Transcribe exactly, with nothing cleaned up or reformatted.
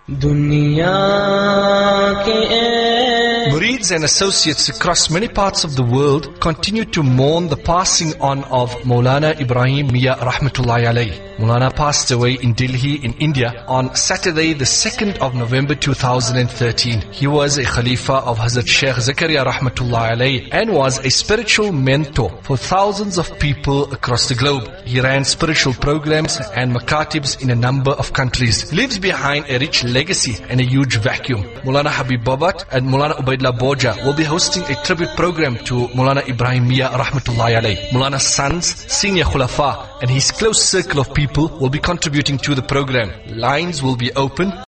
Murids and associates across many parts of the world continue to mourn the passing on of Maulana Ibrahim Mia Rahmatullahi Alayhi. Maulana passed away in Delhi in India on Saturday the second of November two thousand thirteen. He was a Khalifa of Hazrat Sheikh Zakaria Rahmatullahi Alayhi and was a spiritual mentor for thousands of people across the globe. He ran spiritual programs and makatibs in a number of countries. He leaves behind a rich legacy and a huge vacuum. Maulana Habib Babat and Maulana Ubaidullah Boja will be hosting a tribute program to Maulana Ibrahim Mia Rahmatullahi Alayhi. Maulana's sons, senior khulafa and his close circle of people will be contributing to the program. Lines will be open.